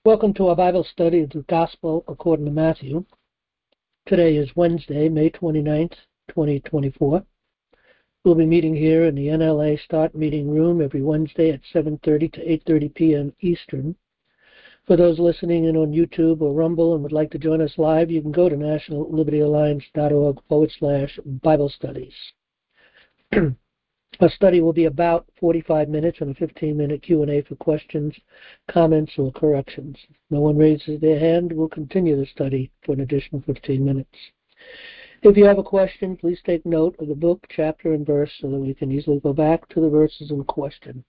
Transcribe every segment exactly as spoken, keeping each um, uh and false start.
Welcome to our Bible study of the Gospel according to Matthew. Today is Wednesday, May twenty-ninth, twenty twenty-four. We'll be meeting here in the N L A Start Meeting Room every Wednesday at seven thirty to eight thirty p.m. Eastern. For those listening in on YouTube or Rumble and would like to join us live, you can go to nationallibertyalliance.org forward slash Bible studies. Our study will be about forty-five minutes and a fifteen-minute Q and A for questions, comments, or corrections. If no one raises their hand, we'll continue the study for an additional fifteen minutes. If you have a question, please take note of the book, chapter, and verse so that we can easily go back to the verses in question.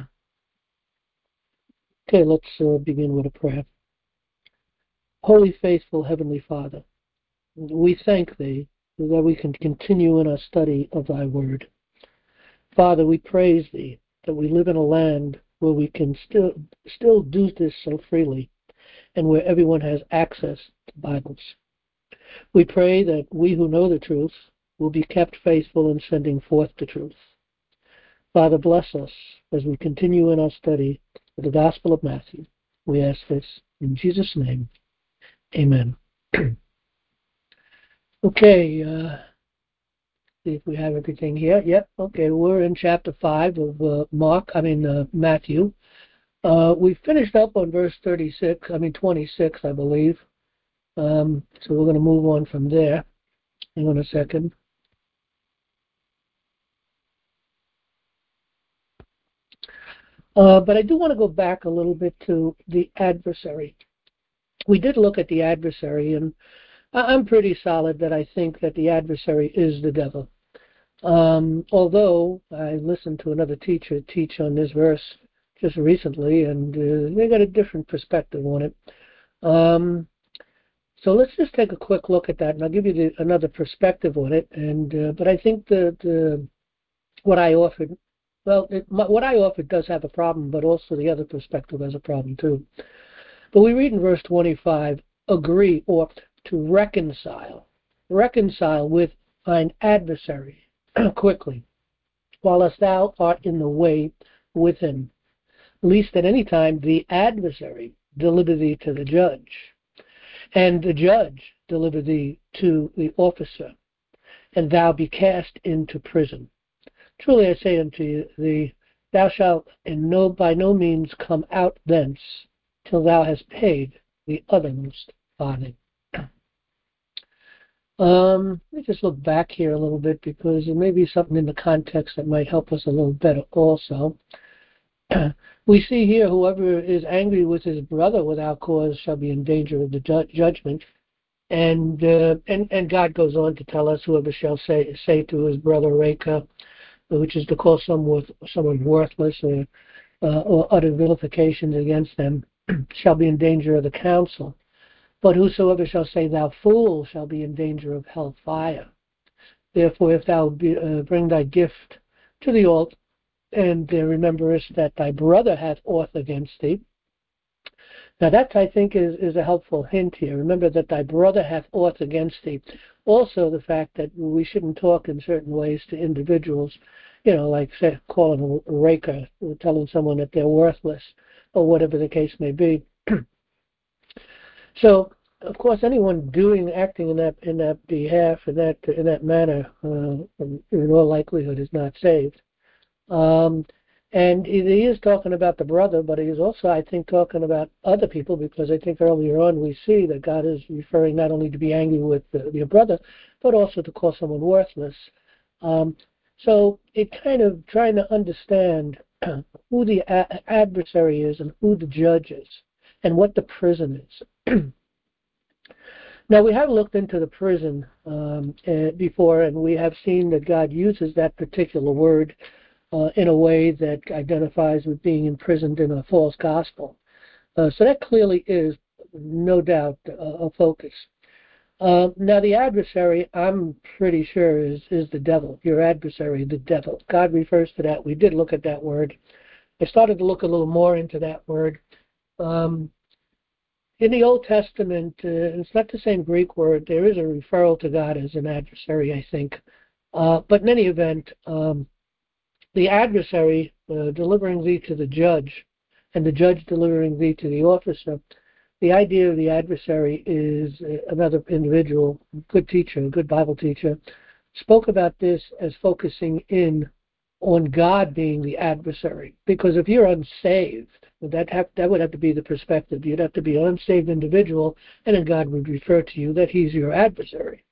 Okay, let's uh, begin with a prayer. Holy, faithful Heavenly Father, we thank Thee that we can continue in our study of Thy Word. Father, we praise Thee that we live in a land where we can still still do this so freely and where everyone has access to Bibles. We pray that we who know the truth will be kept faithful in sending forth the truth. Father, bless us as we continue in our study of the Gospel of Matthew. We ask this in Jesus' name. Amen. Okay, uh, see if we have everything here. Yep, okay, we're in chapter five of uh, Mark, I mean uh, Matthew. Uh, we finished up on verse thirty-six, I mean twenty-six, I believe. Um, so we're going to move on from there. Hang on a second. Uh, but I do want to go back a little bit to the adversary. We did look at the adversary, and I'm pretty solid that I think that the adversary is the devil. Um, although I listened to another teacher teach on this verse just recently, and uh, they got a different perspective on it. Um, so let's just take a quick look at that, and I'll give you the, another perspective on it. And uh, but I think the, the what I offered, well, it, my, what I offered does have a problem, but also the other perspective has a problem too. But we read in verse twenty-five, agree ought to reconcile, reconcile with thine adversary quickly, whilst thou art in the way with him, lest at any time the adversary deliver thee to the judge, and the judge deliver thee to the officer, and thou be cast into prison. Truly I say unto thee, thou shalt in no by no means come out thence till thou hast paid the uttermost farthing. Um, let me just look back here a little bit because there may be something in the context that might help us a little better also. We see here, whoever is angry with his brother without cause shall be in danger of the ju- judgment. And, uh, and and God goes on to tell us, whoever shall say say to his brother Reka, which is to call someone, someone worthless or, uh, or utter vilifications against them, shall be in danger of the council. But whosoever shall say, thou fool, shall be in danger of hell fire. Therefore, if thou be, uh, bring thy gift to the altar, and uh, rememberest that thy brother hath aught against thee. Now that, I think, is, is a helpful hint here. Remember that thy brother hath aught against thee. Also, the fact that we shouldn't talk in certain ways to individuals, you know, like say, calling a raker, or telling someone that they're worthless, or whatever the case may be. So, of course, anyone doing, acting in that in that behalf, in that in that manner, uh, in all likelihood, is not saved. Um, and he is talking about the brother, but he is also, I think, talking about other people, because I think earlier on we see that God is referring not only to be angry with the, your brother, but also to call someone worthless. Um, so it kind of trying to understand who the a- adversary is and who the judge is and what the prison is. Now, we have looked into the prison um, uh, before, and we have seen that God uses that particular word uh, in a way that identifies with being imprisoned in a false gospel. Uh, so that clearly is, no doubt, uh, a focus. Uh, now, the adversary, I'm pretty sure, is, is the devil. Your adversary, the devil. God refers to that. We did look at that word. I started to look a little more into that word. Um, In the Old Testament, uh, it's not the same Greek word. There is a referral to God as an adversary, I think. Uh, but in any event, um, the adversary uh, delivering thee to the judge, and the judge delivering thee to the officer, the idea of the adversary is uh, another individual, good teacher, a good Bible teacher, spoke about this as focusing in on God being the adversary. Because if you're unsaved, that have, that would have to be the perspective. You'd have to be an unsaved individual, and then God would refer to you that He's your adversary.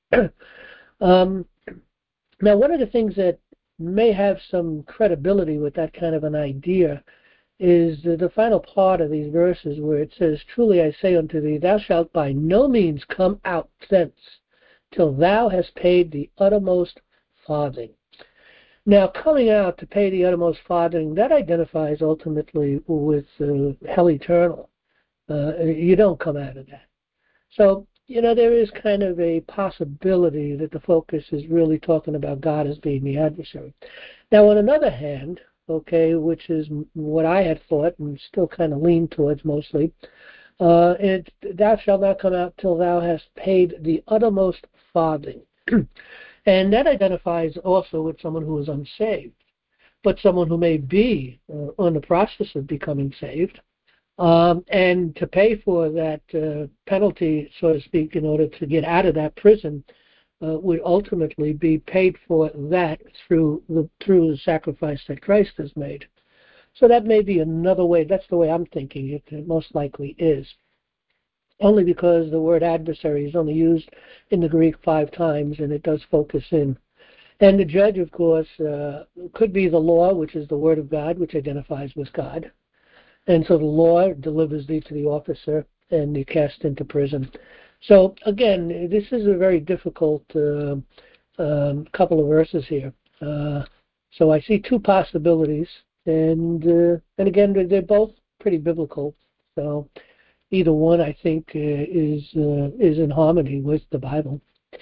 um, now, one of the things that may have some credibility with that kind of an idea is the, the final part of these verses where it says, "Truly I say unto thee, thou shalt by no means come out thence, till thou hast paid the uttermost farthing." Now, coming out to pay the uttermost farthing, that identifies ultimately with uh, hell eternal. Uh, you don't come out of that. So, you know, there is kind of a possibility that the focus is really talking about God as being the adversary. Now, on another hand, okay, which is what I had thought and still kind of lean towards mostly, uh, it, thou shalt not come out till thou hast paid the uttermost farthing. And that identifies also with someone who is unsaved, but someone who may be uh, on the process of becoming saved, um, and to pay for that uh, penalty, so to speak, in order to get out of that prison, uh, would ultimately be paid for that through the through the sacrifice that Christ has made. So that may be another way. That's the way I'm thinking it, it most likely is. Only because the word adversary is only used in the Greek five times, and it does focus in. And the judge, of course, uh, could be the law, which is the word of God, which identifies with God. And so the law delivers thee to the officer, and you're cast into prison. So, again, this is a very difficult uh, um, couple of verses here. Uh, so I see two possibilities, and uh, and again, they're, they're both pretty biblical. So either one, I think, uh, is uh, is in harmony with the Bible.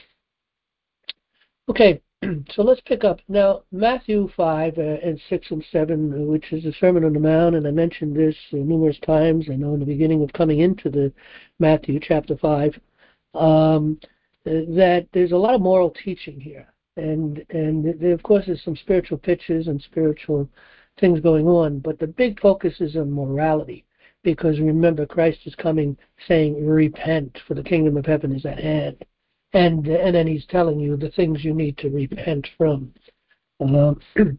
Okay, so let's pick up now Matthew five uh, and six and seven, uh, which is the Sermon on the Mount, and I mentioned this uh, numerous times. I know in the beginning of coming into the Matthew chapter five, um, uh, that there's a lot of moral teaching here, and and there, of course, there's some spiritual pitches and spiritual things going on, but the big focus is on morality. Because remember, Christ is coming saying, repent, for the kingdom of heaven is at hand. And and then he's telling you the things you need to repent from. Um,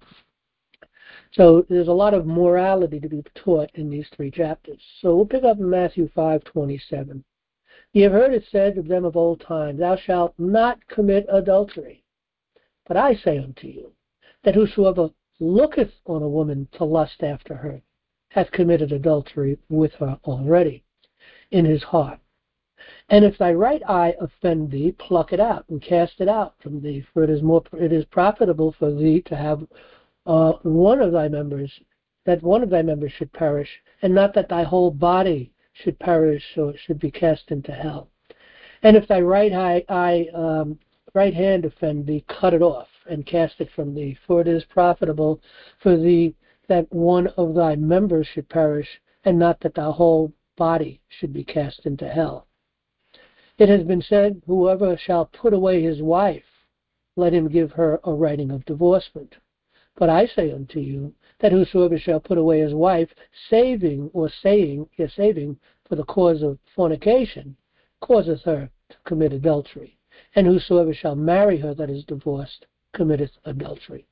so there's a lot of morality to be taught in these three chapters. So we'll pick up in Matthew five twenty-seven. Ye have heard it said of them of old time, thou shalt not commit adultery. But I say unto you, that whosoever looketh on a woman to lust after her, hath committed adultery with her already in his heart. And if thy right eye offend thee, pluck it out and cast it out from thee, for it is more it is profitable for thee to have uh, one of thy members, that one of thy members should perish, and not that thy whole body should perish or should be cast into hell. And if thy right eye, eye um, right hand offend thee, cut it off and cast it from thee, for it is profitable for thee that one of thy members should perish, and not that thy whole body should be cast into hell. It has been said, whoever shall put away his wife, let him give her a writing of divorcement. But I say unto you, that whosoever shall put away his wife, saving or saying, yes, saving for the cause of fornication, causeth her to commit adultery. And whosoever shall marry her that is divorced, committeth adultery.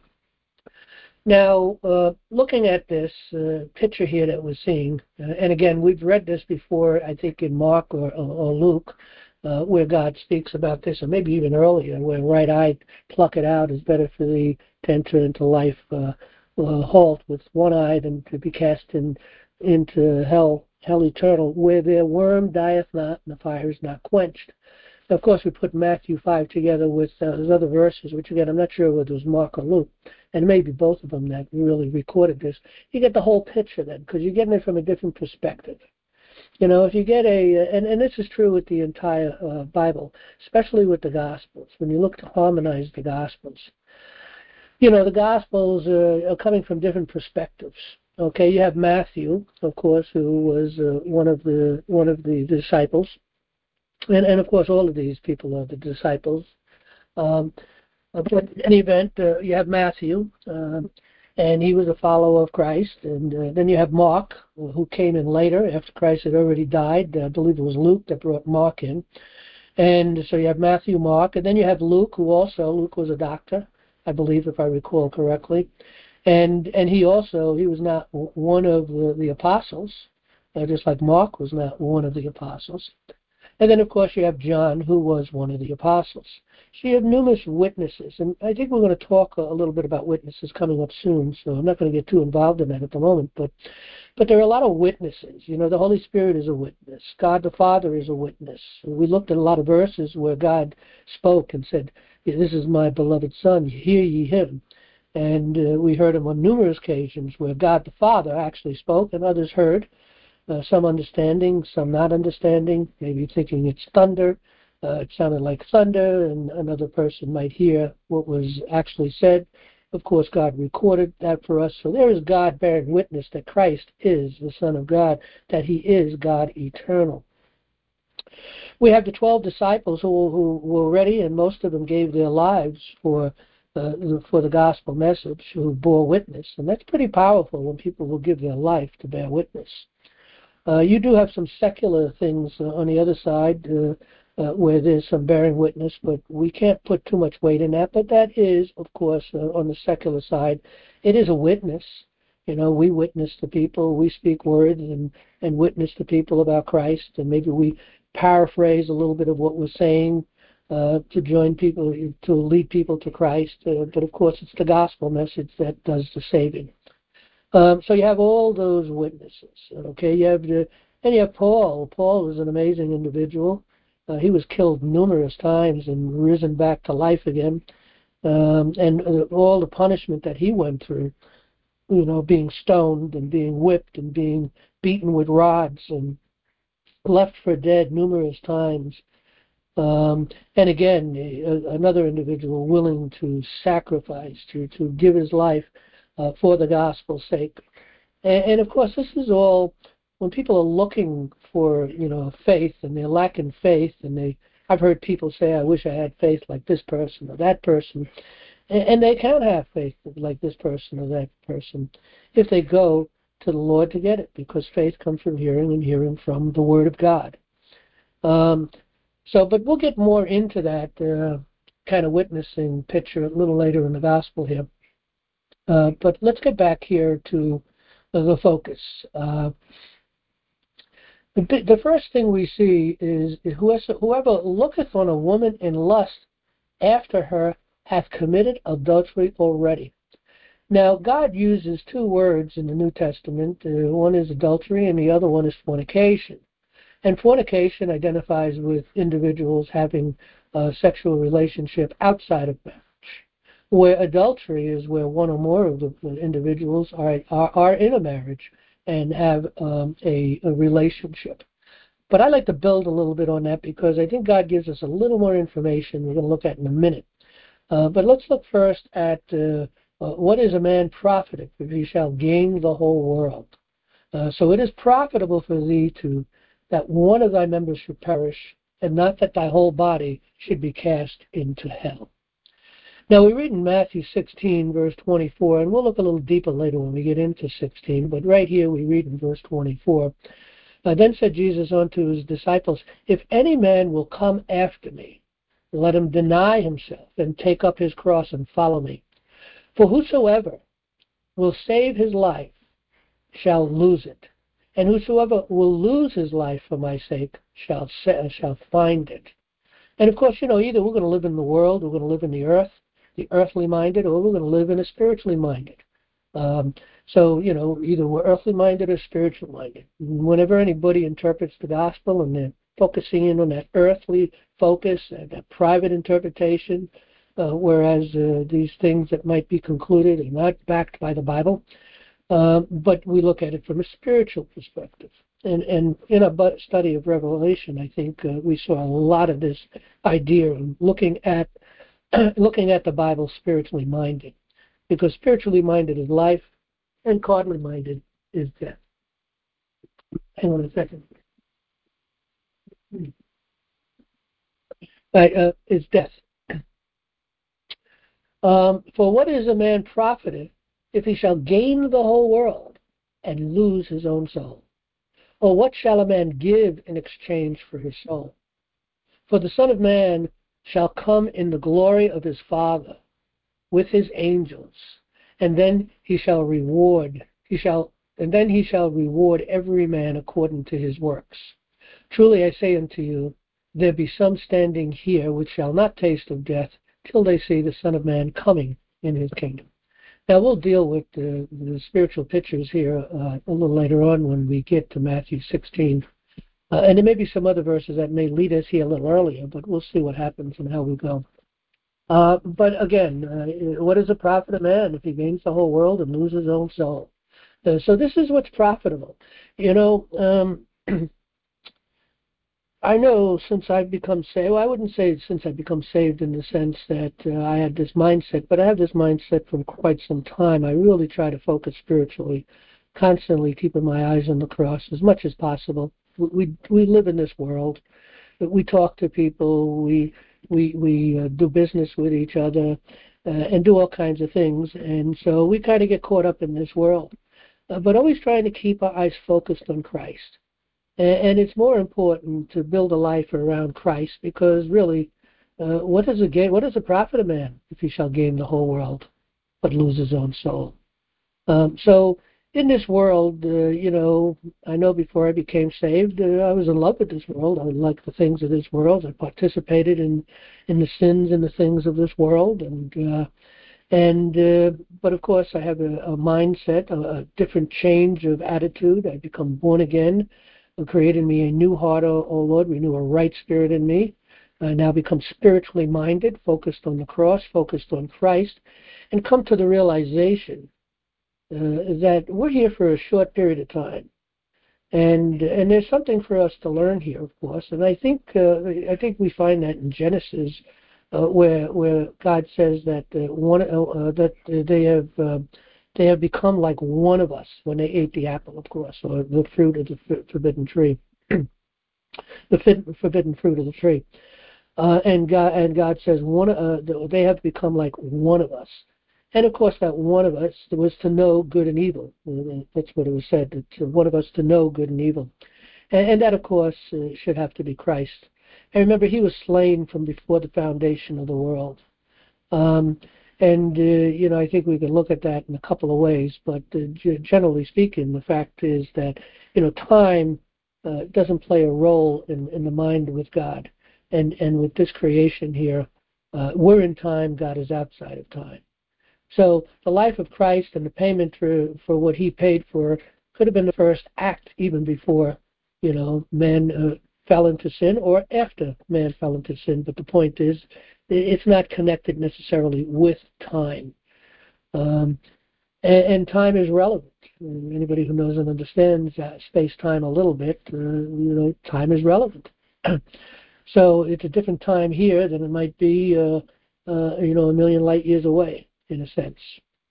Now, uh, looking at this uh, picture here that we're seeing, uh, and again, we've read this before, I think in Mark or, or, or Luke, uh, where God speaks about this, or maybe even earlier, where right eye, pluck it out, is better for thee to enter into life uh, uh, halt with one eye than to be cast in, into hell, hell eternal, where their worm dieth not and the fire is not quenched. Now, of course, we put Matthew five together with uh, those other verses, which again, I'm not sure whether it was Mark or Luke, and maybe both of them that really recorded this. You get the whole picture then, because you're getting it from a different perspective. You know, if you get a, and, and this is true with the entire uh, Bible, especially with the Gospels, when you look to harmonize the Gospels, you know, the Gospels are, are coming from different perspectives. Okay, you have Matthew, of course, who was uh, one of the one of the disciples. And, and of course, all of these people are the disciples. Um, but in any event, uh, you have Matthew. Uh, and he was a follower of Christ. And uh, then you have Mark, who came in later after Christ had already died. I believe it was Luke that brought Mark in. And so you have Matthew, Mark, and then you have Luke, who also, Luke was a doctor, I believe, if I recall correctly. And and he also, he was not one of the, the apostles, uh, just like Mark was not one of the apostles. And then, of course, you have John, who was one of the apostles. So you have numerous witnesses, and I think we're going to talk a little bit about witnesses coming up soon, so I'm not going to get too involved in that at the moment, but but there are a lot of witnesses. You know, the Holy Spirit is a witness. God the Father is a witness. We looked at a lot of verses where God spoke and said, "This is my beloved Son, hear ye him." And uh, we heard him on numerous occasions where God the Father actually spoke and others heard. Uh, some understanding, some not understanding, maybe thinking it's thunder. Uh, it sounded like thunder, and another person might hear what was actually said. Of course, God recorded that for us. So there is God bearing witness that Christ is the Son of God, that he is God eternal. We have the twelve disciples who, who were ready, and most of them gave their lives for uh, for the gospel message, who bore witness. And that's pretty powerful when people will give their life to bear witness. Uh, you do have some secular things uh, on the other side uh, uh, where there's some bearing witness, but we can't put too much weight in that. But that is, of course, uh, on the secular side, it is a witness. You know, we witness to people, we speak words and, and witness to people about Christ, and maybe we paraphrase a little bit of what we're saying uh, to join people, to lead people to Christ. Uh, but of course, it's the gospel message that does the saving. Um, so you have all those witnesses. Okay, you have the, and you have Paul. Paul was an amazing individual. Uh, he was killed numerous times and risen back to life again. Um, and uh, all the punishment that he went through, you know, being stoned and being whipped and being beaten with rods and left for dead numerous times. Um, and again, a, another individual willing to sacrifice, to, to give his life uh, for the gospel's sake. And, and of course, this is all, when people are looking for, you know, faith, and they're lacking faith, and they, I've heard people say, I wish I had faith like this person or that person. And, and they can have faith like this person or that person if they go to the Lord to get it, because faith comes from hearing, and hearing from the Word of God. Um, So, but we'll get more into that uh, kind of witnessing picture a little later in the gospel here. Uh, but let's get back here to uh, the focus. Uh, the, the first thing we see is whoever looketh on a woman in lust after her hath committed adultery already. Now, God uses two words in the New Testament. Uh, one is adultery, and the other one is fornication. And fornication identifies with individuals having a sexual relationship outside of marriage, where adultery is where one or more of the individuals are are, are in a marriage and have um, a, a relationship. But I like to build a little bit on that because I think God gives us a little more information we're going to look at in a minute. Uh, but let's look first at uh, uh, what is a man profited if he shall gain the whole world? Uh, so it is profitable for thee to that one of thy members should perish, and not that thy whole body should be cast into hell. Now we read in Matthew sixteen, verse twenty-four, and we'll look a little deeper later when we get into sixteen, but right here we read in verse twenty-four, uh, Then said Jesus unto his disciples, If any man will come after me, let him deny himself, and take up his cross, and follow me. For whosoever will save his life shall lose it, and whosoever will lose his life for my sake shall shall find it. And of course, you know, either we're going to live in the world, we're going to live in the earth, the earthly minded, or we're going to live in a spiritually minded. Um, so, you know, either we're earthly minded or spiritual minded. Whenever anybody interprets the gospel and they're focusing in on that earthly focus and that private interpretation, uh, whereas uh, these things that might be concluded are not backed by the Bible, Uh, but we look at it from a spiritual perspective. And, and in a study of Revelation, I think uh, we saw a lot of this idea of looking at looking at the Bible spiritually minded, because spiritually minded is life, and carnally minded is death. Hang on a second. Right, uh, is death. Um, for what is a man profited if he shall gain the whole world and lose his own soul? Or what shall a man give in exchange for his soul? For the Son of Man shall come in the glory of his Father with his angels, and then he shall reward, he shall, and then he shall reward every man according to his works. Truly I say unto you, there be some standing here which shall not taste of death till they see the Son of Man coming in his kingdom. Now we'll deal with the, the spiritual pictures here uh, a little later on when we get to Matthew sixteen. Uh, and there may be some other verses that may lead us here a little earlier, but we'll see what happens and how we go. Uh, but again, uh, what is the profit of man if he gains the whole world and loses his own soul? Uh, so this is what's profitable. You know, um, I know since I've become saved, well, I wouldn't say since I've become saved in the sense that uh, I had this mindset, but I have this mindset from quite some time. I really try to focus spiritually, constantly keeping my eyes on the cross as much as possible. We we live in this world. We talk to people. We we we uh, do business with each other uh, and do all kinds of things. And so we kind of get caught up in this world, uh, but always trying to keep our eyes focused on Christ. And it's more important to build a life around Christ because really, uh, what is a gain? What is the profit of man if he shall gain the whole world but lose his own soul? Um, so in this world, uh, you know, I know before I became saved, uh, I was in love with this world. I liked the things of this world. I participated in in the sins and the things of this world, and uh, and uh, but of course, I have a, a mindset, a, a different change of attitude. I become born again. Created me a new heart, O, o Lord, renew a right spirit in me. I now become spiritually minded, focused on the cross, focused on Christ, and come to the realization uh, that we're here for a short period of time. And and there's something for us to learn here, of course. And I think uh, I think we find that in Genesis, uh, where where God says that uh, one uh, that they have uh, they have become like one of us when they ate the apple, of course, or the fruit of the forbidden tree, the forbidden fruit of the tree. Uh, and God and God says one uh, they have become like one of us. And of course, that one of us was to know good and evil. That's what it was said, that one of us to know good and evil. And, and that, of course, uh, should have to be Christ. And remember, he was slain from before the foundation of the world. Um, and, uh, you know, I think we can look at that in a couple of ways. But uh, g- generally speaking, the fact is that, you know, time uh, doesn't play a role in, in the mind with God. And, and with this creation here, uh, we're in time, God is outside of time. So the life of Christ and the payment for, for what he paid for could have been the first act even before, you know, man uh, fell into sin or after man fell into sin. But the point is, it's not connected necessarily with time. Um, and, and time is relevant. Anybody who knows and understands uh, space-time a little bit, uh, you know, time is relevant. So it's a different time here than it might be, uh, uh, you know, a million light years away, in a sense.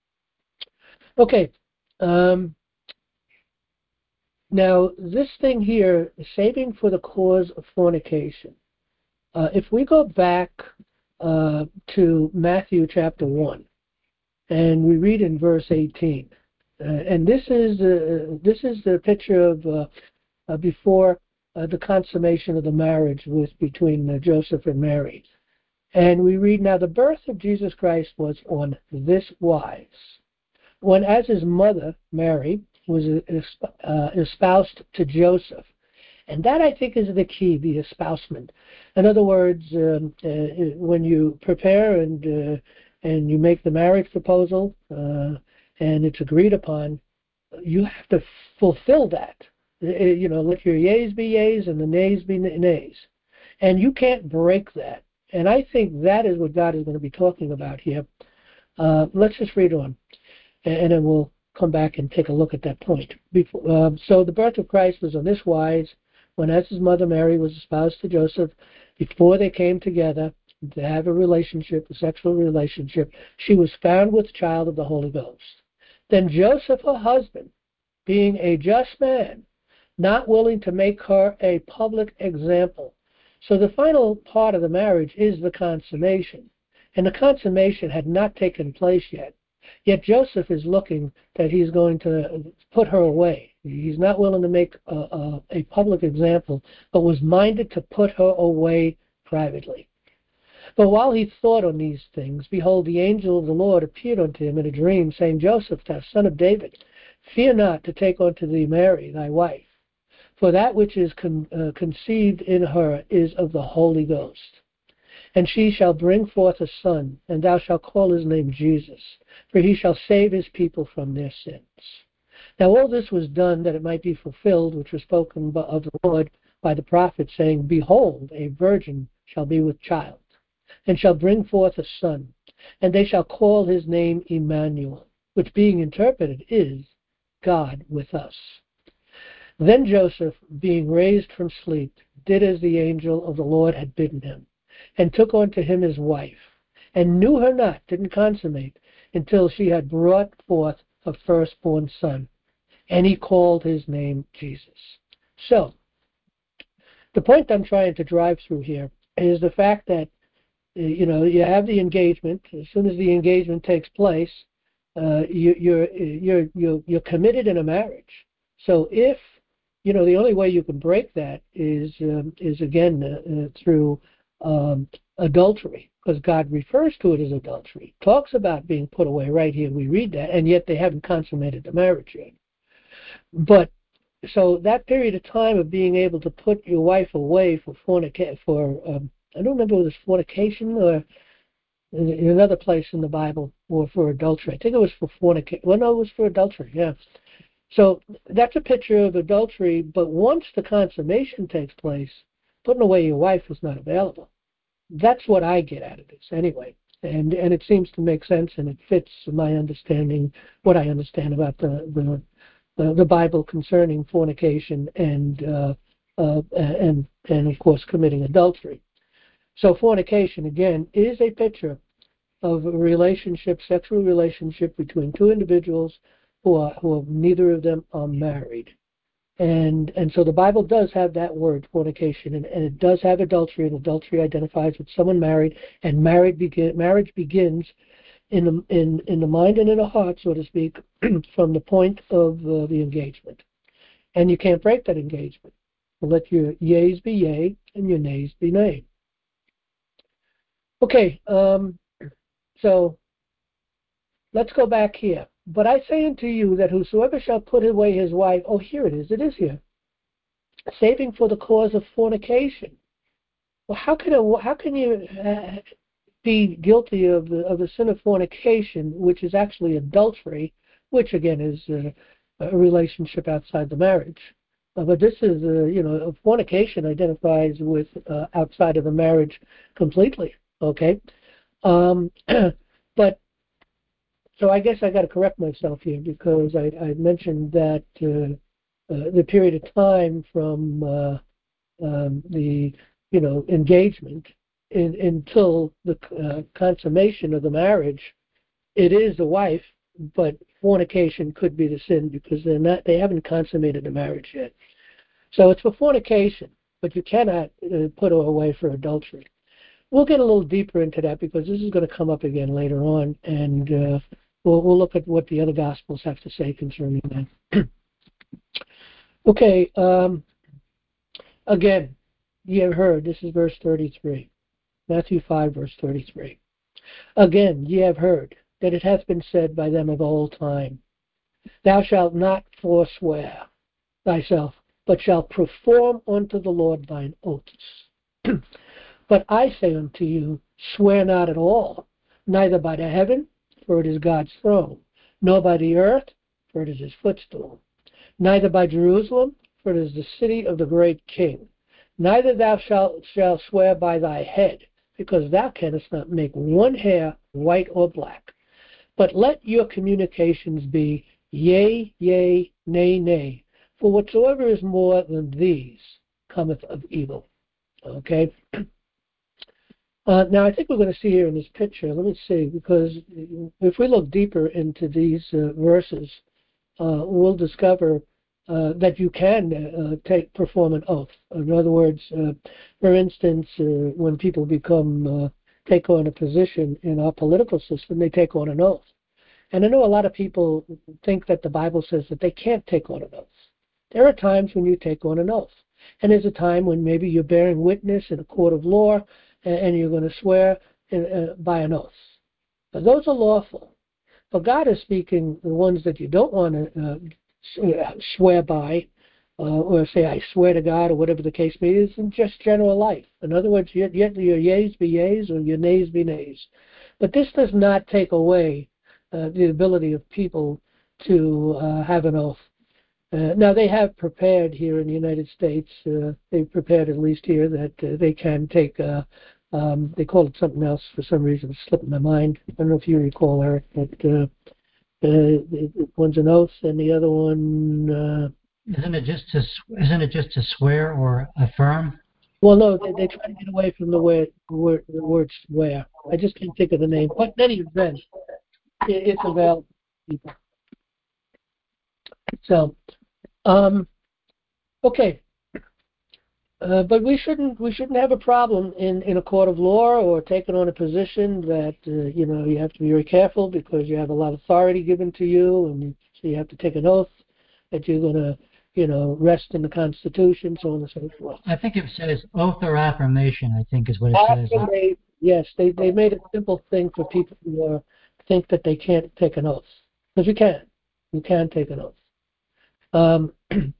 Okay. Um, now, this thing here, saving for the cause of fornication. Uh, if we go back uh, to Matthew chapter one, and we read in verse eighteen, uh, and this is uh, this is the picture of uh, uh, before uh, the consummation of the marriage with between uh, Joseph and Mary. And we read, now the birth of Jesus Christ was on this wise. When as his mother, Mary, was uh, espoused to Joseph. And that, I think, is the key, the espousement. In other words, um, uh, when you prepare and uh, and you make the marriage proposal uh, and it's agreed upon, you have to fulfill that. You know, let your yeas be yeas and the nays be nays. And you can't break that. And I think that is what God is going to be talking about here. Uh, let's just read on, and then we'll come back and take a look at that point. Before, um, so the birth of Christ was on this wise, when as his mother Mary was espoused to Joseph, before they came together to have a relationship, a sexual relationship, she was found with child of the Holy Ghost. Then Joseph, her husband, being a just man, not willing to make her a public example. So the final part of the marriage is the consummation. And the consummation had not taken place yet. Yet Joseph is looking that he's going to put her away. He's not willing to make a, a, a public example, but was minded to put her away privately. But while he thought on these things, behold, the angel of the Lord appeared unto him in a dream, saying, Joseph, thou son of David, fear not to take unto thee Mary, thy wife, for that which is con- uh, conceived in her is of the Holy Ghost. And she shall bring forth a son, and thou shalt call his name Jesus, for he shall save his people from their sins. Now all this was done that it might be fulfilled, which was spoken of the Lord by the prophet, saying, Behold, a virgin shall be with child, and shall bring forth a son, and they shall call his name Emmanuel, which being interpreted is God with us. Then Joseph, being raised from sleep, did as the angel of the Lord had bidden him, and took unto him his wife, and knew her not, didn't consummate, until she had brought forth her firstborn son, and he called his name Jesus. So, the point I'm trying to drive through here is the fact that, you know, you have the engagement. As soon as the engagement takes place, uh, you, you're, you're, you're, you're committed in a marriage. So if, you know, the only way you can break that is, um, is again, uh, uh, through um, adultery, because God refers to it as adultery. Talks about being put away right here. We read that, and yet they haven't consummated the marriage yet. But so that period of time of being able to put your wife away for fornica- for um, I don't remember if it was fornication or in another place in the Bible, or for adultery. I think it was for fornication. Well, no, it was for adultery. Yeah. So that's a picture of adultery. But once the consummation takes place, putting away your wife is not available. That's what I get out of this, anyway. And and it seems to make sense, and it fits my understanding, what I understand about the the Uh, the Bible concerning fornication and uh, uh, and and of course committing adultery. So fornication again is a picture of a relationship, sexual relationship between two individuals who are who are, neither of them are married. And and so the Bible does have that word, fornication, and, and it does have adultery, and adultery identifies with someone married, and married begin, marriage begins in the in in the mind and in the heart, so to speak, from the point of uh, the engagement. And you can't break that engagement. You'll let your yeas be yea and your nays be nay. Okay, um, so let's go back here. But I say unto you that whosoever shall put away his wife, oh, here it is, it is here, saving for the cause of fornication. Well, how can a, how can you uh, be guilty of the of the sin of fornication, which is actually adultery, which again is uh, a relationship outside the marriage? Uh, but this is, uh, you know, fornication identifies with uh, outside of the marriage completely. Okay, um, but so I guess I got to correct myself here, because I, I mentioned that uh, uh, the period of time from uh, um, the you know engagement in, until the uh, consummation of the marriage, it is the wife, but fornication could be the sin because they're not they haven't consummated the marriage yet. So it's for fornication, but you cannot uh, put her away for adultery. We'll get a little deeper into that because this is going to come up again later on, and uh, we'll, we'll look at what the other Gospels have to say concerning that. Okay, um, again, ye have heard, this is verse thirty-three, Matthew five, verse thirty-three. Again, ye have heard that it hath been said by them of old time, Thou shalt not forswear thyself, but shalt perform unto the Lord thine oaths. But I say unto you, swear not at all, neither by the heaven, for it is God's throne, nor by the earth, for it is his footstool, neither by Jerusalem, for it is the city of the great King. Neither thou shalt, shalt swear by thy head, because thou canst not make one hair white or black. But let your communications be yea, yea, nay, nay, for whatsoever is more than these cometh of evil. Okay? Uh, now, I think we're going to see here in this picture, let me see, because if we look deeper into these uh, verses, uh, we'll discover uh, that you can uh, take perform an oath. In other words, uh, for instance, uh, when people become uh, take on a position in our political system, they take on an oath. And I know a lot of people think that the Bible says that they can't take on an oath. There are times when you take on an oath. And there's a time when maybe you're bearing witness in a court of law and you're going to swear uh, by an oath. But those are lawful. But God is speaking the ones that you don't want to uh, swear by, uh, or say, I swear to God, or whatever the case may be, is in just general life. In other words, your, your yeas be yeas, or your nays be nays. But this does not take away uh, the ability of people to uh, have an oath. Uh, now, they have prepared here in the United States, uh, they've prepared at least here that uh, they can take, uh, um, they call it something else for some reason, it slipped my mind. I don't know if you recall, Eric, but uh, uh, one's an oath and the other one... Uh, isn't it just to isn't it just to swear or affirm? Well, no, they, they try to get away from the word, the word, the word swear. I just can't think of the name. But in any event, it, it's available to people. So, um, okay. Uh, but we shouldn't we shouldn't have a problem in, in a court of law or taking on a position that uh, you know you have to be very careful because you have a lot of authority given to you, and so you have to take an oath that you're going to you know rest in the Constitution, so on and so forth. I think it says oath or affirmation. I think is what it Affirmation, says. yes, they they made a simple thing for people who uh, think that they can't take an oath, because you can, you can take an oath. Um,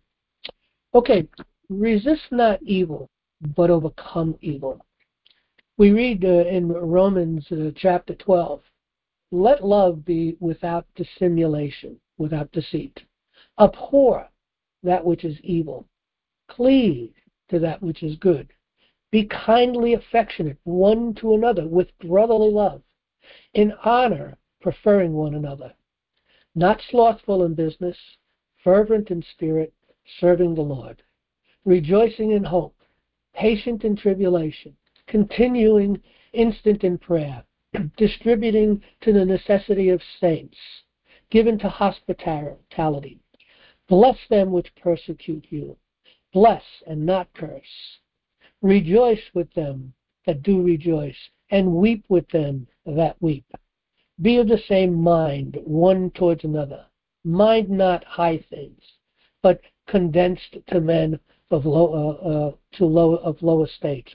okay. Resist not evil, but overcome evil. We read uh, in Romans uh, chapter twelve, let love be without dissimulation, without deceit. Abhor that which is evil. Cleave to that which is good. Be kindly affectionate one to another with brotherly love, in honor preferring one another. Not slothful in business, fervent in spirit, serving the Lord. Rejoicing in hope, patient in tribulation, continuing instant in prayer, distributing to the necessity of saints, given to hospitality. Bless them which persecute you. Bless and not curse. Rejoice with them that do rejoice, and weep with them that weep. Be of the same mind one towards another. Mind not high things, but condensed to men of low, uh, uh, to low of low estate.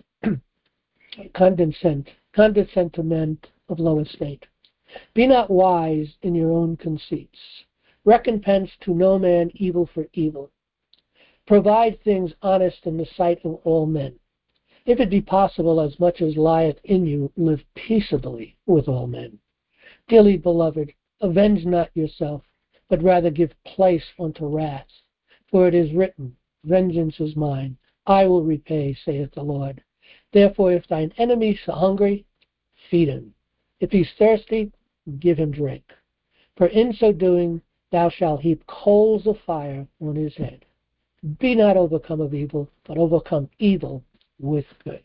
condescend, condescend to men of low estate. Be not wise in your own conceits. Recompense to no man evil for evil. Provide things honest in the sight of all men. If it be possible, as much as lieth in you, live peaceably with all men. Dearly beloved, avenge not yourself, but rather give place unto wrath. For it is written, vengeance is mine, I will repay, saith the Lord. Therefore, if thine enemy is hungry, feed him. If he's thirsty, give him drink. For in so doing, thou shalt heap coals of fire on his head. Be not overcome of evil, but overcome evil with good.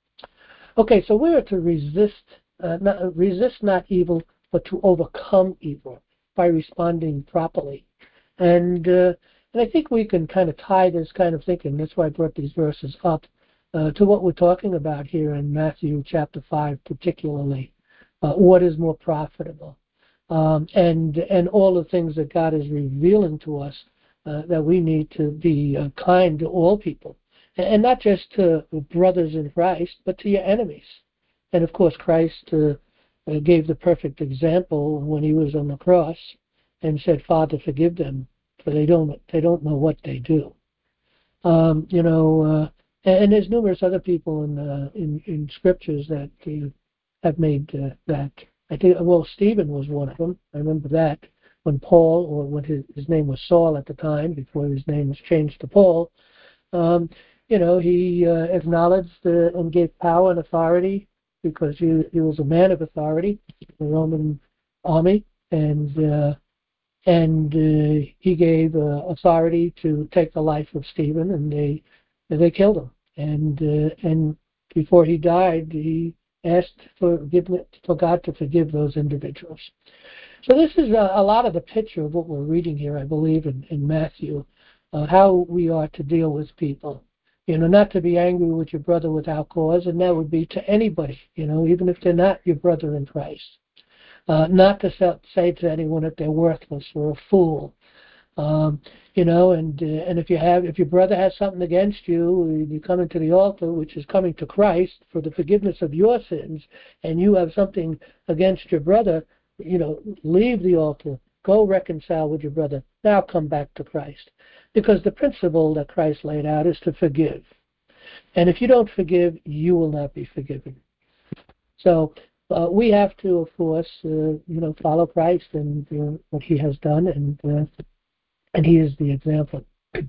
Okay, so we are to resist, uh, not, resist not evil, but to overcome evil by responding properly. And uh, and I think we can kind of tie this kind of thinking, that's why I brought these verses up, uh, to what we're talking about here in Matthew chapter five particularly. Uh, what is more profitable? Um, and and all the things that God is revealing to us, uh, that we need to be uh, kind to all people. And not just to brothers in Christ, but to your enemies. And of course, Christ uh, uh, gave the perfect example when he was on the cross and said, Father, forgive them, for they don't they don't know what they do. Um, you know, uh, and, and there's numerous other people in uh, in, in scriptures that uh, have made uh, that. I think, well, Stephen was one of them. I remember that when Paul, or when his, his name was Saul at the time, before his name was changed to Paul, um, you know, he uh, acknowledged uh, and gave power and authority because he, he was a man of authority in the Roman army, and uh, and uh, he gave uh, authority to take the life of Stephen, and they they killed him. And uh, and before he died, he asked for forgiveness, for God to forgive those individuals. So this is a, a lot of the picture of what we're reading here, I believe, in, in Matthew, uh, how we are to deal with people. You know, not to be angry with your brother without cause, and that would be to anybody, you know, even if they're not your brother in Christ. Uh, not to say to anyone that they're worthless or a fool. Um, you know, and uh, and if you have, if your brother has something against you, you come into the altar, which is coming to Christ for the forgiveness of your sins, and you have something against your brother, you know, leave the altar, go reconcile with your brother, now come back to Christ, because the principle that Christ laid out is to forgive, and if you don't forgive, you will not be forgiven. So uh, we have to, of course, uh, you know, follow Christ and uh, what He has done, and. Uh, And he is the example.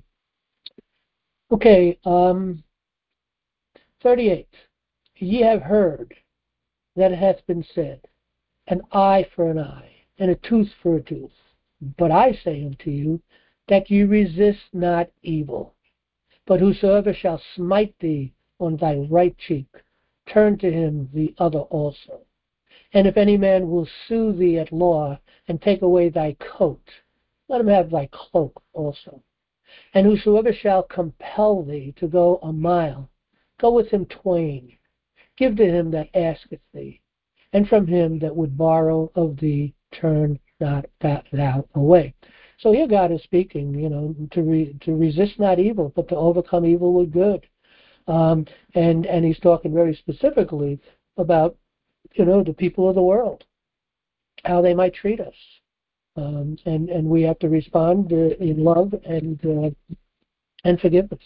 Okay, um, thirty-eight. Ye have heard that it hath been said, an eye for an eye, and a tooth for a tooth. But I say unto you, that ye resist not evil. But whosoever shall smite thee on thy right cheek, turn to him the other also. And if any man will sue thee at law, and take away thy coat, let him have thy cloak also. And whosoever shall compel thee to go a mile, go with him twain. Give to him that asketh thee, and from him that would borrow of thee turn not that thou away. So here God is speaking, you know, to re, to resist not evil, but to overcome evil with good. Um, and and He's talking very specifically about, you know, the people of the world, how they might treat us. Um, and, and we have to respond uh, in love and uh, and forgiveness.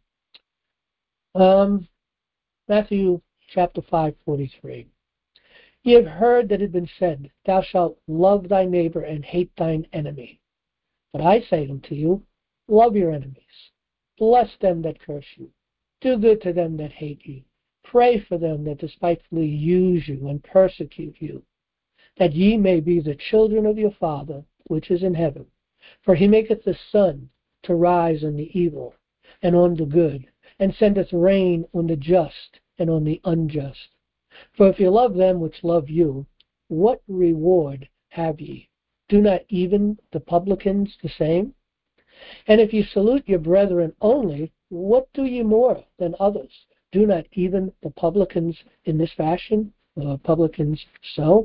Um, Matthew chapter five, forty-three. Ye have heard that it had been said, Thou shalt love thy neighbor and hate thine enemy. But I say unto you, love your enemies. Bless them that curse you. Do good to them that hate you. Pray for them that despitefully use you and persecute you, that ye may be the children of your Father which is in heaven. For he maketh the sun to rise on the evil and on the good, and sendeth rain on the just and on the unjust. For if you love them which love you, what reward have ye? Do not even the publicans the same? And if you salute your brethren only, what do ye more than others? Do not even the publicans in this fashion, uh, publicans so?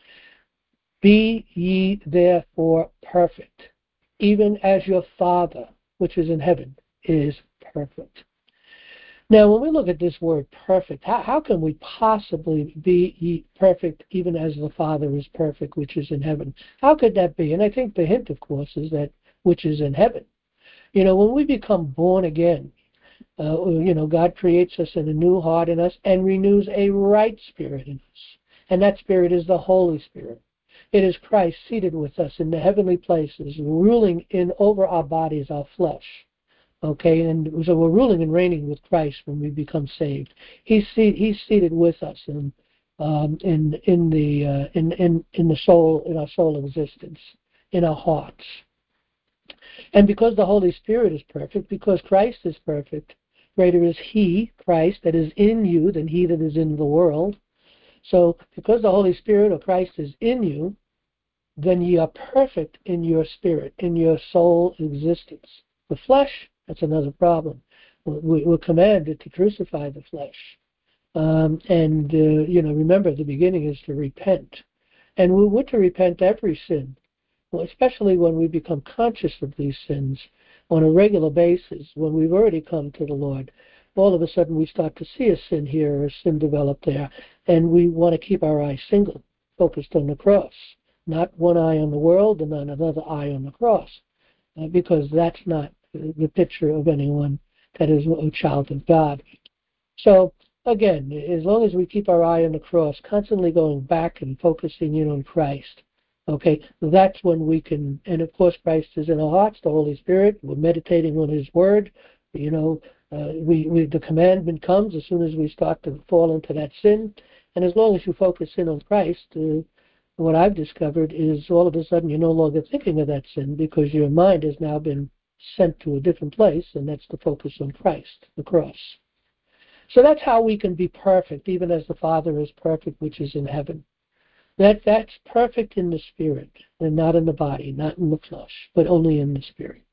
Be ye therefore perfect, even as your Father which is in heaven is perfect. Now, when we look at this word perfect, how, how can we possibly be ye perfect even as the Father is perfect which is in heaven? How could that be? And I think the hint, of course, is that which is in heaven. You know, when we become born again, uh, you know, God creates us in a new heart in us and renews a right spirit in us. And that spirit is the Holy Spirit. It is Christ seated with us in the heavenly places, ruling in over our bodies, our flesh. Okay, and so we're ruling and reigning with Christ when we become saved. He's seated, he's seated with us in um, in in the uh, in in in the soul, in our soul existence, in our hearts. And because the Holy Spirit is perfect, because Christ is perfect, greater is He, Christ, that is in you than he that is in the world. So because the Holy Spirit or Christ is in you, then ye are perfect in your spirit, in your soul existence. The flesh, that's another problem. We're commanded to crucify the flesh. Um, and, uh, you know, remember, the beginning is to repent. And we were to repent every sin, well, especially when we become conscious of these sins on a regular basis, when we've already come to the Lord. All of a sudden we start to see a sin here or a sin develop there, and we want to keep our eyes single, focused on the cross. Not one eye on the world and then another eye on the cross, uh, because that's not the picture of anyone that is a child of God. So, again, as long as we keep our eye on the cross, constantly going back and focusing in on Christ, okay, that's when we can, and of course Christ is in our hearts, the Holy Spirit, we're meditating on His Word, you know, uh, we, we the commandment comes as soon as we start to fall into that sin, and as long as you focus in on Christ, uh, what I've discovered is all of a sudden you're no longer thinking of that sin because your mind has now been sent to a different place, and that's the focus on Christ, the cross. So that's how we can be perfect, even as the Father is perfect, which is in heaven. That That's perfect in the Spirit, and not in the body, not in the flesh, but only in the Spirit.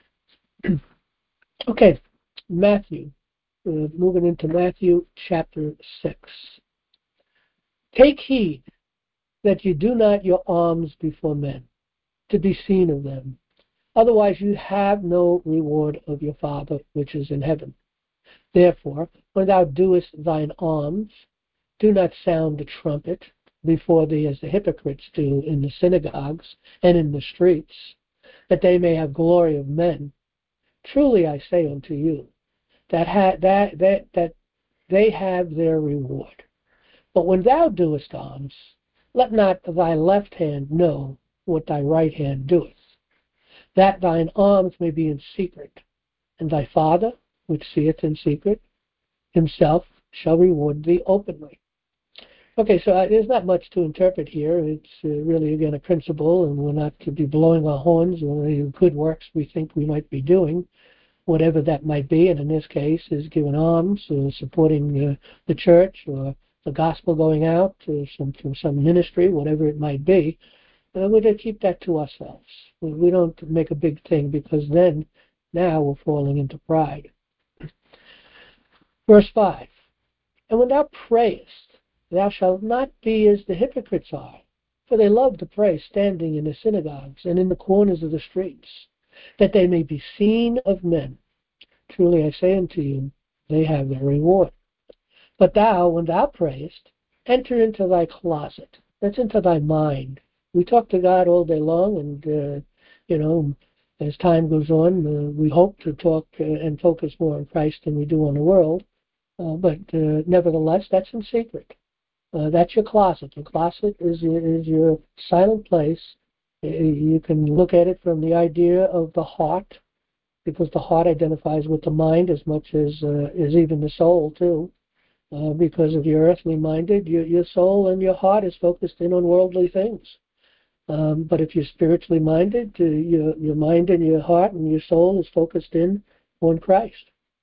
Okay, Matthew, uh, moving into Matthew chapter six. Take heed that you do not your alms before men, to be seen of them. Otherwise you have no reward of your Father which is in heaven. Therefore, when thou doest thine alms, do not sound the trumpet before thee as the hypocrites do in the synagogues and in the streets, that they may have glory of men. Truly I say unto you, that ha- that that that they have their reward. But when thou doest alms, let not thy left hand know what thy right hand doeth, that thine alms may be in secret, and thy Father, which seeth in secret, himself shall reward thee openly. Okay, so uh, there's not much to interpret here. It's uh, really, again, a principle, and we're not to be blowing our horns on any good works we think we might be doing, whatever that might be, and in this case is giving alms, or supporting uh, the church, or the gospel going out to some, from some ministry, whatever it might be. Uh, we're to keep that to ourselves. We, we don't make a big thing, because then, now we're falling into pride. Verse five, and when thou prayest, thou shalt not be as the hypocrites are, for they love to pray standing in the synagogues and in the corners of the streets, that they may be seen of men. Truly I say unto you, they have their reward. But thou, when thou prayest, enter into thy closet. That's into thy mind. We talk to God all day long, and, uh, you know, as time goes on, uh, we hope to talk uh, and focus more on Christ than we do on the world. Uh, but uh, nevertheless, that's in secret. Uh, that's your closet. Your closet is your, is your silent place. You can look at it from the idea of the heart, because the heart identifies with the mind as much as uh, as even the soul too. Uh, because if you're earthly minded, your your soul and your heart is focused in on worldly things. Um, but if you're spiritually minded, uh, your your mind and your heart and your soul is focused in on Christ.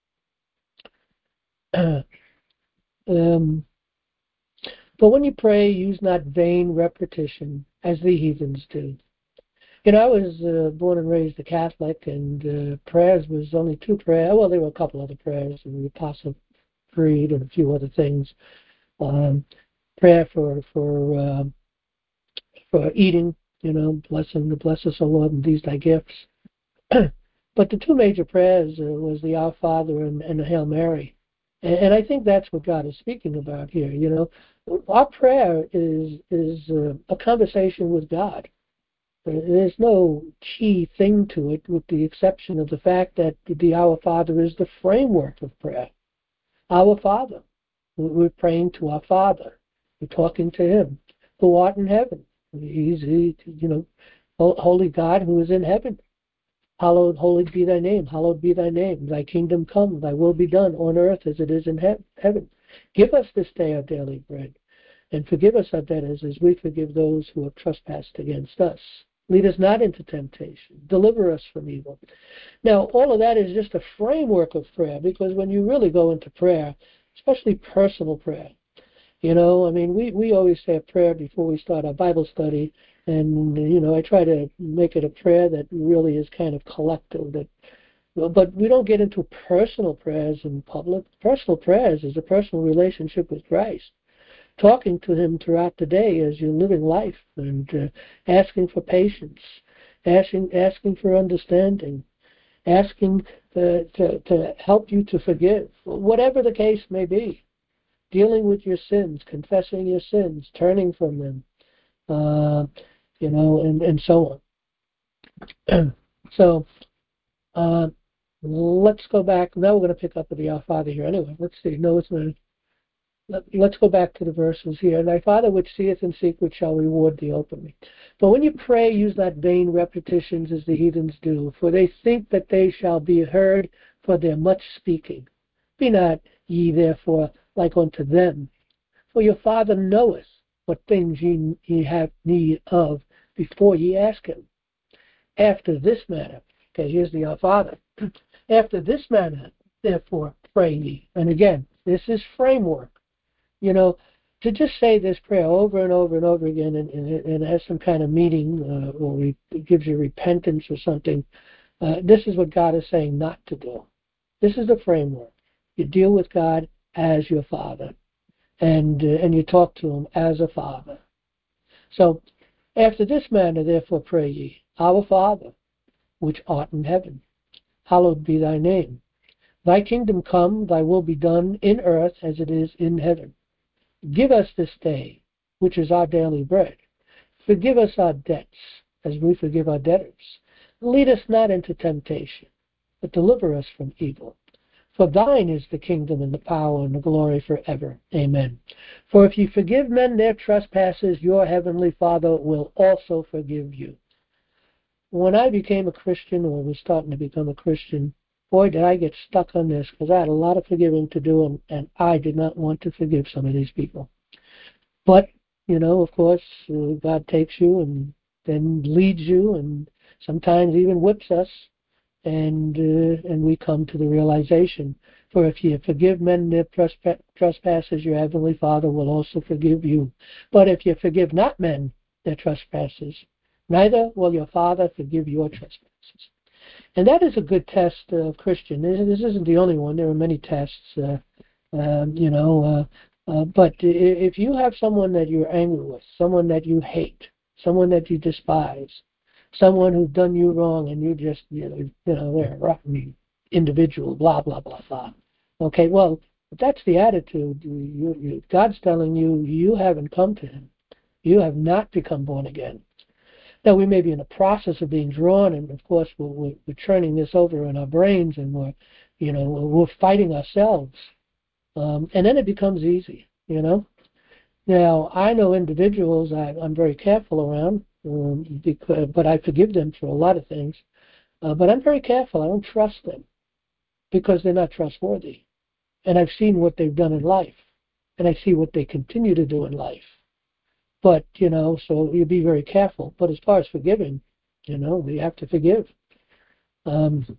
um, But when you pray, use not vain repetition, as the heathens do. You know, I was uh, born and raised a Catholic, and uh, prayers was only two prayers. Well, there were a couple other prayers, and the Apostle Creed and a few other things. Um, prayer for for uh, for eating, you know, blessing, bless us, O Lord, and these thy gifts. But the two major prayers uh, was the Our Father and, and the Hail Mary. And, and I think that's what God is speaking about here. You know, our prayer is is uh, a conversation with God. There's no key thing to it, with the exception of the fact that the Our Father is the framework of prayer. Our Father. We're praying to our Father. We're talking to Him, who art in heaven. He's, he, you know, holy God who is in heaven. Hallowed, holy be thy name. Hallowed be thy name. Thy kingdom come. Thy will be done on earth as it is in he- heaven. Give us this day our daily bread, and forgive us our debtors as we forgive those who have trespassed against us. Lead us not into temptation. Deliver us from evil. Now, all of that is just a framework of prayer, because when you really go into prayer, especially personal prayer, you know, I mean, we, we always say a prayer before we start our Bible study, and, you know, I try to make it a prayer that really is kind of collective. That, but we don't get into personal prayers in public. Personal prayers is a personal relationship with Christ, talking to Him throughout the day as you're living life, and uh, asking for patience, asking asking for understanding, asking to, to, to help you to forgive, whatever the case may be. Dealing with your sins, confessing your sins, turning from them, uh, you know, and, and so on. so uh, let's go back. Now we're going to pick up with the Our Father here. Anyway, let's see. No, it's not. Let, let's go back to the verses here. Thy Father which seeth in secret shall reward thee openly. But when you pray, use not vain repetitions as the heathens do, for they think that they shall be heard for their much speaking. Be not ye therefore like unto them, for your Father knoweth what things ye, ye have need of before ye ask Him. After this manner, okay, here's the Our Father. After this manner, therefore, pray ye. And again, this is framework. You know, to just say this prayer over and over and over again, and, and, and it has some kind of meaning, uh, or it gives you repentance or something, uh, this is what God is saying not to do. This is the framework. You deal with God as your Father, and uh, and you talk to Him as a Father. So, after this manner, therefore, pray ye, Our Father, which art in heaven, hallowed be thy name. Thy kingdom come, thy will be done in earth as it is in heaven. Give us this day, which is our daily bread. Forgive us our debts, as we forgive our debtors. Lead us not into temptation, but deliver us from evil. For thine is the kingdom and the power and the glory forever. Amen. For if you forgive men their trespasses, your heavenly Father will also forgive you. When I became a Christian, or was starting to become a Christian, boy, did I get stuck on this, because I had a lot of forgiving to do, and, and I did not want to forgive some of these people. But, you know, of course, uh, God takes you and then leads you, and sometimes even whips us, and uh, and we come to the realization, for if you forgive men their trespasses, your heavenly Father will also forgive you. But if you forgive not men their trespasses, neither will your Father forgive your trespasses. And that is a good test of Christian. This isn't the only one. There are many tests, uh, um, you know. Uh, uh, but if you have someone that you're angry with, someone that you hate, someone that you despise, someone who's done you wrong, and you just, you know, you know they're a rotten individual, blah, blah, blah, blah. Okay, well, if that's the attitude, you, you, God's telling you, you haven't come to Him. You have not become born again. Now, we may be in the process of being drawn, and of course, we're, we're churning this over in our brains, and we're, you know, we're fighting ourselves. Um, and then it becomes easy, you know. Now, I know individuals I, I'm very careful around, um, because, but I forgive them for a lot of things. Uh, but I'm very careful. I don't trust them because they're not trustworthy. And I've seen what they've done in life, and I see what they continue to do in life. But, you know, so you be very careful. But as far as forgiving, you know, we have to forgive. Um,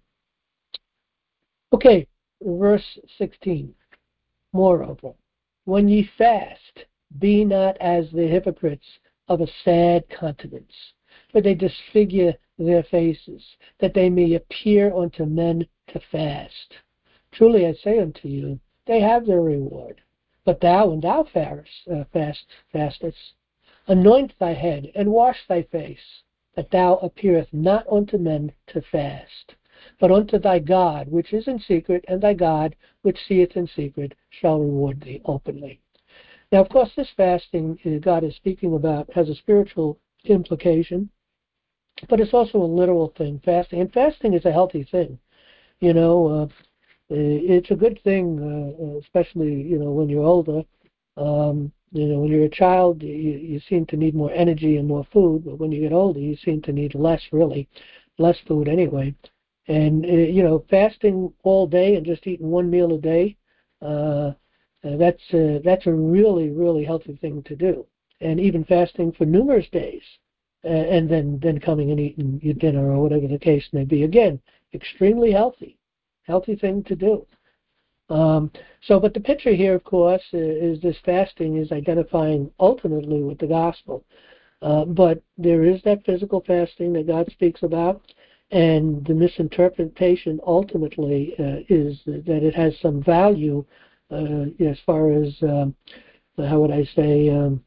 okay, verse sixteen. Moreover, when ye fast, be not as the hypocrites of a sad countenance, for they disfigure their faces, that they may appear unto men to fast. Truly I say unto you, they have their reward. But thou, when thou fast, uh, fast, fastest, anoint thy head, and wash thy face, that thou appearest not unto men to fast, but unto thy God which is in secret, and thy God which seeth in secret shall reward thee openly. Now, of course, this fasting God is speaking about has a spiritual implication, but it's also a literal thing, fasting. And fasting is a healthy thing. You know, uh, it's a good thing, uh, especially, you know, when you're older. Um, you know, when you're a child, you, you seem to need more energy and more food, but when you get older, you seem to need less, really, less food anyway. And, uh, you know, fasting all day and just eating one meal a day, uh, uh, that's, uh, that's a really, really healthy thing to do. And even fasting for numerous days, uh, and then, then coming and eating your dinner or whatever the case may be. Again, extremely healthy, healthy thing to do. Um, so, but the picture here, of course, is this fasting is identifying ultimately with the gospel. Uh, but there is that physical fasting that God speaks about, and the misinterpretation ultimately uh, is that it has some value uh, as far as, um, how would I say, um,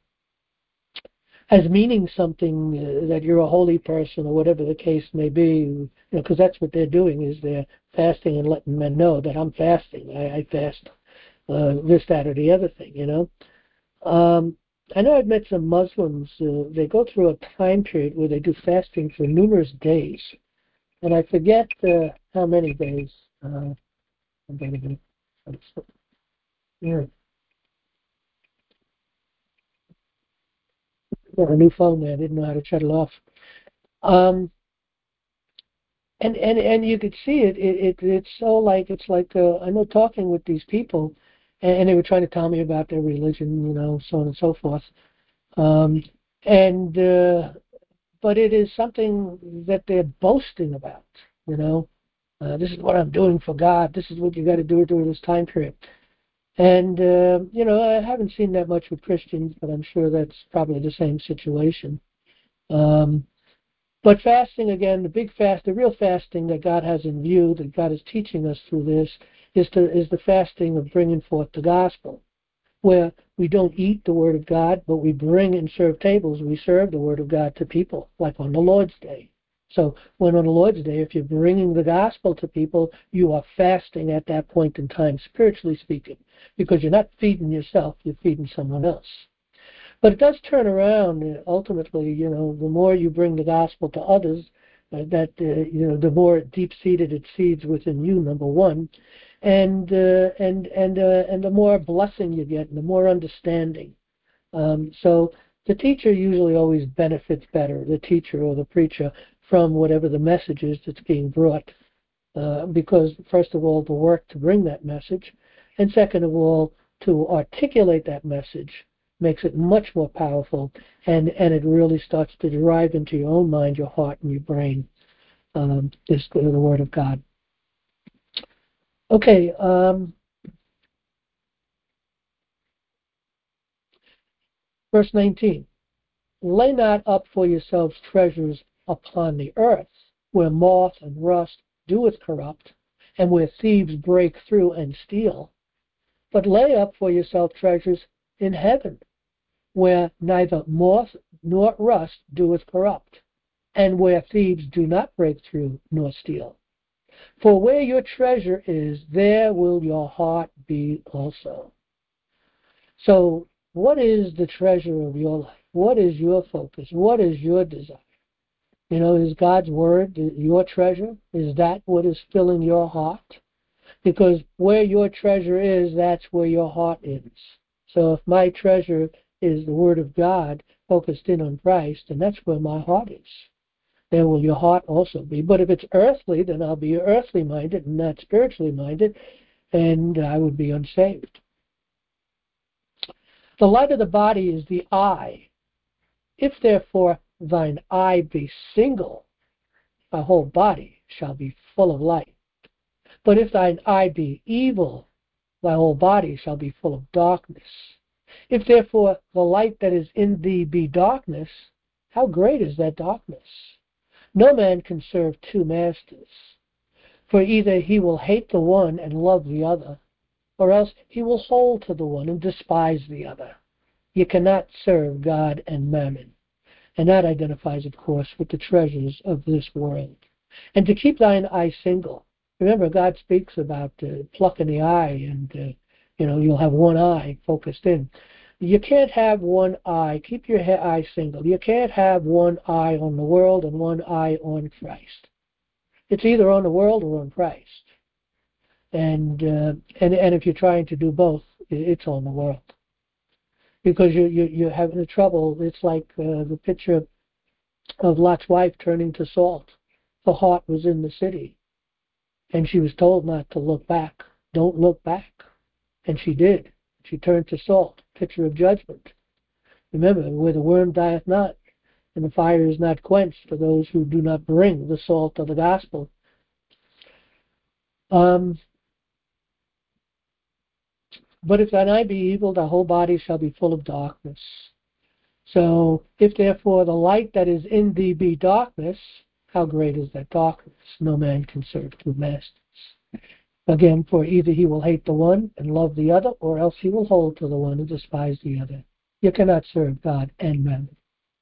as meaning something, uh, that you're a holy person or whatever the case may be, you know, because that's what they're doing, is they're fasting and letting men know that I'm fasting. I, I fast uh, this, that, or the other thing, you know. Um, I know I've met some Muslims, uh, they go through a time period where they do fasting for numerous days, and I forget uh, how many days. Uh, I'm going to yeah. Got a new phone there. I didn't know how to shut it off. Um, and, and and you could see it. It, it it's so like it's like uh, I know talking with these people, and, and they were trying to tell me about their religion, you know, so on and so forth. Um, and uh, but it is something that they're boasting about, you know. Uh, this is what I'm doing for God. This is what you got to do during this time period. And, uh, you know, I haven't seen that much with Christians, but I'm sure that's probably the same situation. Um, but fasting, again, the big fast, the real fasting that God has in view, that God is teaching us through this, is, to, is the fasting of bringing forth the gospel. where we don't eat the Word of God, but we bring and serve tables. We serve the Word of God to people, like on the Lord's Day. So when on the Lord's Day, if you're bringing the gospel to people, you are fasting at that point in time, spiritually speaking, because you're not feeding yourself, you're feeding someone else. But it does turn around. Ultimately, you know, the more you bring the gospel to others, uh, that uh, you know, the more deep-seated it seeds within you. Number one, and uh, and and uh, and the more blessing you get, and the more understanding. Um, so the teacher usually always benefits better, the teacher or the preacher, from whatever the message is that's being brought, uh, because first of all, the work to bring that message, and second of all, to articulate that message makes it much more powerful, and, and it really starts to drive into your own mind, your heart, and your brain, um, this, the Word of God. Okay, um, verse nineteen. Lay not up for yourselves treasures upon the earth, where moth and rust doeth corrupt, and where thieves break through and steal. But lay up for yourself treasures in heaven, where neither moth nor rust doeth corrupt, and where thieves do not break through nor steal. For where your treasure is, there will your heart be also. So, what is the treasure of your life? What is your focus? What is your desire? You know, is God's Word your treasure? Is that what is filling your heart? Because where your treasure is, that's where your heart is. So if my treasure is the Word of God focused in on Christ, then that's where my heart is. There will your heart also be. But if it's earthly, then I'll be earthly minded and not spiritually minded, and I would be unsaved. The light of the body is the eye. If therefore thine eye be single, thy whole body shall be full of light. But if thine eye be evil, thy whole body shall be full of darkness. If therefore the light that is in thee be darkness, how great is that darkness? No man can serve two masters, for either he will hate the one and love the other, or else he will hold to the one and despise the other. You cannot serve God and mammon. And that identifies, of course, with the treasures of this world. And to keep thine eye single. Remember, God speaks about uh, plucking the eye, and uh, you know, you'll have one eye focused in. You can't have one eye. Keep your eye single. You can't have one eye on the world and one eye on Christ. It's either on the world or on Christ. And uh, and and if you're trying to do both, it's on the world. Because you, you, you're having the trouble. It's like uh, the picture of Lot's wife turning to salt. Her heart was in the city. And she was told not to look back. Don't look back. And she did. She turned to salt, picture of judgment. Remember, where the worm dieth not, and the fire is not quenched for those who do not bring the salt of the gospel. Um, but if thine eye be evil, thy whole body shall be full of darkness. So, if therefore the light that is in thee be darkness, how great is that darkness? No man can serve two masters. Again, for either he will hate the one and love the other, or else he will hold to the one and despise the other. You cannot serve God and mammon.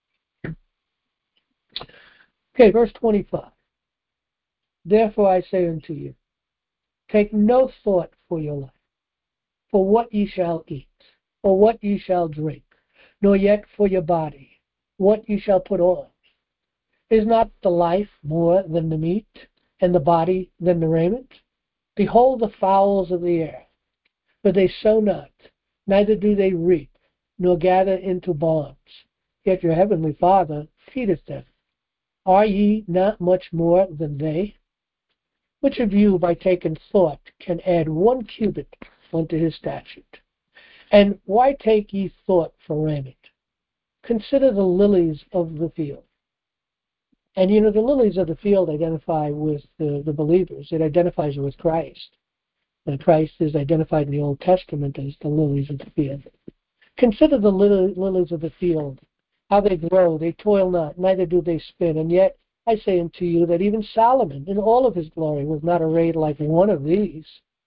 Okay, verse twenty-five. Therefore I say unto you, take no thought for your life, for what ye shall eat, or what ye shall drink, nor yet for your body, what ye shall put on. Is not the life more than the meat, and the body than the raiment? Behold the fowls of the air, for they sow not, neither do they reap, nor gather into barns, yet your heavenly Father feedeth them. Are ye not much more than they? Which of you, by taking thought, can add one cubit unto his statute? And why take ye thought for raiment? Consider the lilies of the field. And you know, the lilies of the field identify with the, the believers. It identifies with Christ. And Christ is identified in the Old Testament as the lilies of the field. Consider the lily, lilies of the field, how they grow. They toil not, neither do they spin. And yet I say unto you that even Solomon, in all of his glory, was not arrayed like one of these.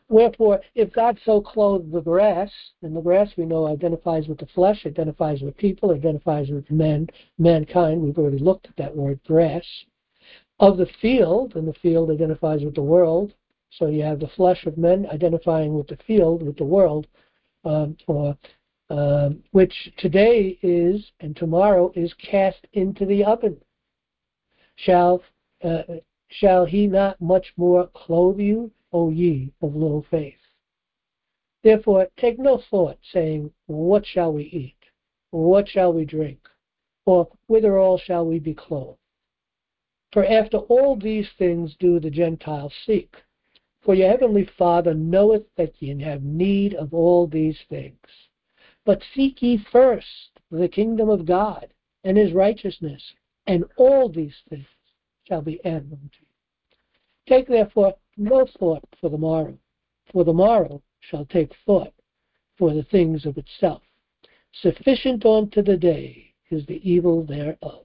Wherefore, if God so clothed the grass, and the grass we know identifies with the flesh, identifies with people, identifies with man, mankind, we've already looked at that word grass, of the field, and the field identifies with the world, so you have the flesh of men identifying with the field, with the world, um, or, uh, which today is, and tomorrow is cast into the oven. Shall, uh, shall he not much more clothe you, O ye of little faith? Therefore take no thought, saying, what shall we eat? What shall we drink? Or withal shall we be clothed? For after all these things do the Gentiles seek. For your heavenly Father knoweth that ye have need of all these things. But seek ye first the kingdom of God and his righteousness, and all these things shall be added unto you. Take therefore no thought for the morrow, for the morrow shall take thought for the things of itself. Sufficient unto the day is the evil thereof.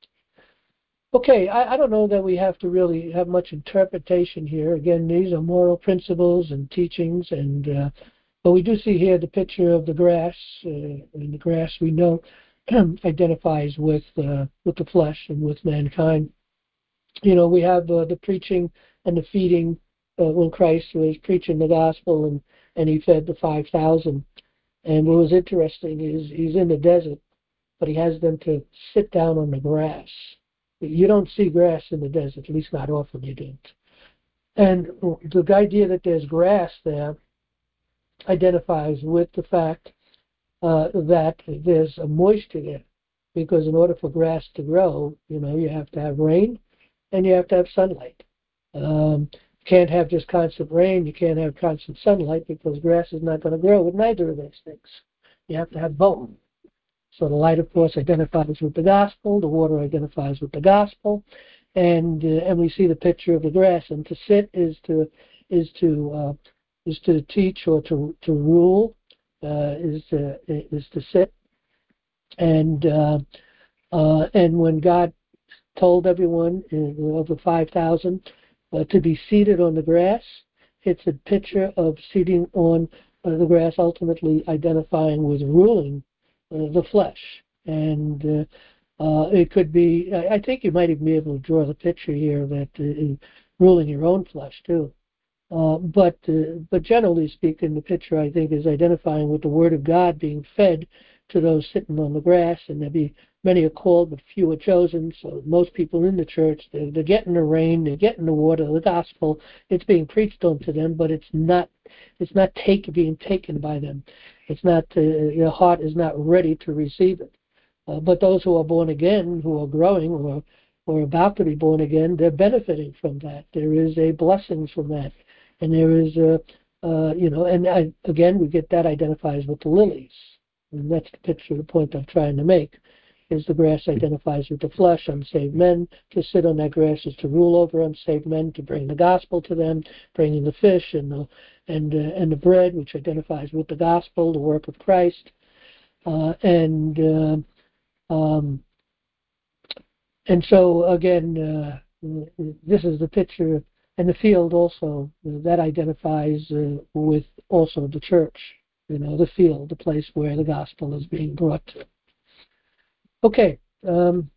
Okay, I, I don't know that we have to really have much interpretation here. Again, these are moral principles and teachings, and uh, but we do see here the picture of the grass, uh, and the grass we know identifies with uh, with the flesh and with mankind. You know, we have uh, the preaching and the feeding uh, when Christ was preaching the gospel and, and he fed the five thousand. And what was interesting is he's in the desert, but he has them to sit down on the grass. You don't see grass in the desert, at least not often you don't. And the idea that there's grass there identifies with the fact uh, that there's a moisture there. Because in order for grass to grow, you know, you have to have rain and you have to have sunlight. Um, you can't have just constant rain, you can't have constant sunlight because grass is not going to grow with neither of those things. You have to have both. So the light, of course, identifies with the gospel, the water identifies with the gospel, and uh, and we see the picture of the grass. And to sit is to is to uh, is to teach or to to rule, uh, is to, is to sit. And uh, uh, and when God told everyone uh, of the five thousand uh, to be seated on the grass, it's a picture of seating on uh, the grass, ultimately identifying with ruling uh, the flesh. And uh, uh, it could be, I, I think you might even be able to draw the picture here that uh, ruling your own flesh too. Uh, but uh, but generally speaking, the picture, I think, is identifying with the Word of God being fed to those sitting on the grass, and there be many are called, but few are chosen. So most people in the church, they're, they're getting the rain, they're getting the water, the gospel. It's being preached onto them, but it's not it's not take, being taken by them. It's not uh, your heart is not ready to receive it. Uh, but those who are born again, who are growing, or or about to be born again, they're benefiting from that. There is a blessing from that. And there is a, uh, you know, and I, again, we get that identifies with the lilies. And that's the picture, the point I'm trying to make, is the grass identifies with the flesh, unsaved men. To sit on that grass is to rule over unsaved men, to bring the gospel to them, bringing the fish and the, and, uh, and the bread, which identifies with the gospel, the work of Christ. Uh, and, uh, um, and so, again, uh, this is the picture. And the field also, that identifies uh, with also the church, you know, the field, the place where the gospel is being brought to. Okay, um,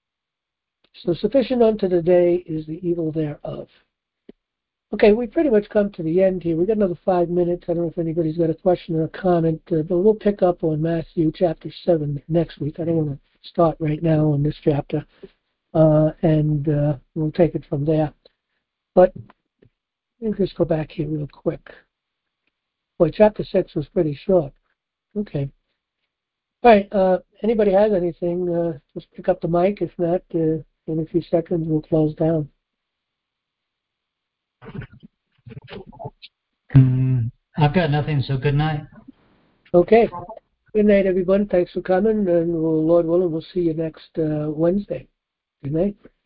so sufficient unto the day is the evil thereof. Okay, we pretty much come to the end here. We've got another five minutes. I don't know if anybody's got a question or a comment, uh, but we'll pick up on Matthew chapter seven next week. I don't want to start right now on this chapter, uh, and uh, we'll take it from there. But let me just go back here real quick. Boy, chapter six was pretty short. Okay. All right. Uh, anybody has anything, uh, just pick up the mic. If not, uh, in a few seconds, we'll close down. Mm, I've got nothing, so good night. Okay. Good night, everyone. Thanks for coming, and we'll, Lord willing, we'll see you next uh, Wednesday. Good night.